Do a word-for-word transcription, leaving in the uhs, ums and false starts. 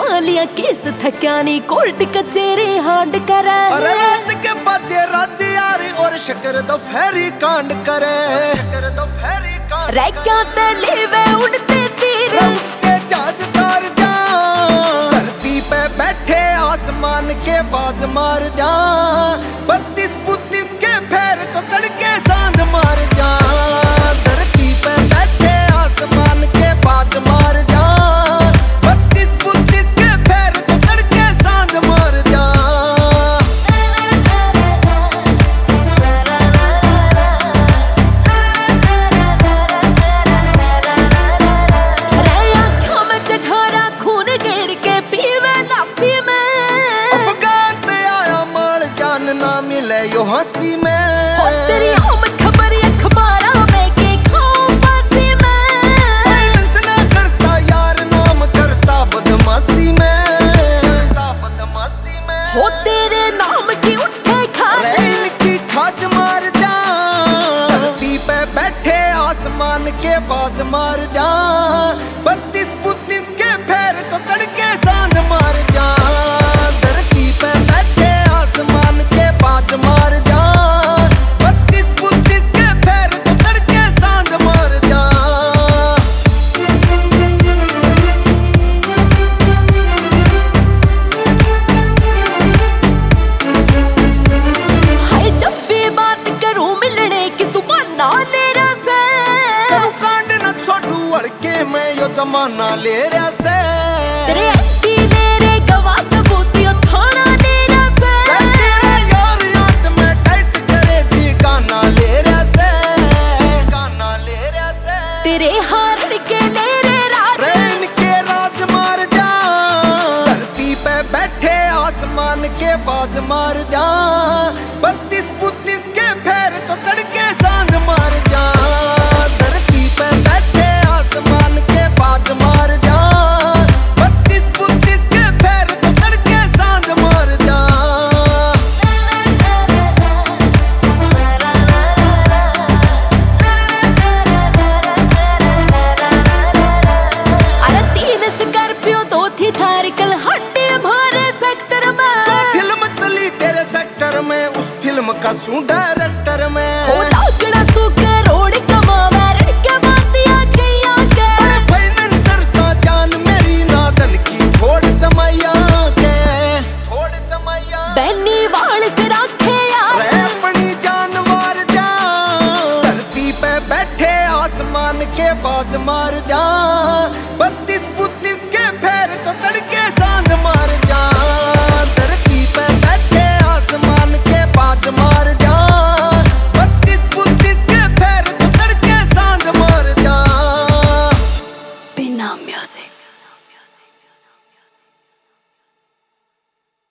लिया case थक्यानी court कचेरी हांड करे। अरे रात के बजे राज्य यारी और शकर दो फेरी कांड करे। शकर दो फेरी कांड रैक्या ते लीवे उड़ते तीर उड़ते जहाज तार जा। धरती पे बैठे आसमान के बाज मार जा। बत्तीस बुत्तीस के फेर तो तड़के सांझ मार जा। धरती पे बैठे आसमान के बाज मार जा। बत्तीस बुत्तीस के फेर तो तड़के सांझ मार जा। रे आँखों में चढ़ारा खून गिर के पीवे लासी में। अफगान ते आया माल जान ना मिले यो हंसी में। हो तेरी हम खबर अखबारा में के खाऊं फांसी में। फाइनेंस ना करता यार नाम करता बदमाशी में। करता बदमाशी में हो तेरे नाम की उठे खाज रेल की खाज मार जा। धरती पे बैठे आसमान के बाज मार जा। बत्तीस बुत्तीस के फेर तो तड़के सांझ मार जा। धरती पे बैठे आसमान के बाज मार जा। बत्तीस बुत्तीस के फेर तो तड़के सांझ मार जा। हाय जब भी बात करूं मिलने की तू बना तेरा से। करू कांड न छोड़ू अड़के मैं यो जमाना ले रहा से। तेरे एंटी ले रे गवाह सबूतियों थाना तेरा से। तेरा यार याद में टाइट करे जी गाना ले रहा से। गाना ले रहा से तेरे हारण के ले रे राज रेन के राज मार जा। धरती पे बैठे आसमान के बाज मार जा। बत्तीस बुत्तीस के फेर तो तड़के सांझ मार जा। धरती पे बैठे आसमान के बाज मार जा। बत्तीस बुत्तीस के फेर तो तड़के सांझ मार जा। अरे तीन स्कॉर्पियो दो थी थार कल हंडे भरे सेक्टर में। जो फिल्म चली तेरे सेक्टर में उस फिल्म का सू डायरेक्टर में। हो लागड़ा तू करोड़ कमावे रड़के बातियां गईया के। बड़े फाइनेंसर सा जान मेरी नादन की थोड़ जमाइया के। थोड़ जमाइया बैनी वाल से रखे यार रे अपनी जान मार जा। धरती पे बैठे आसमान के बाज मार जा। बत्तीस बुत्तीस के फेर तो तड़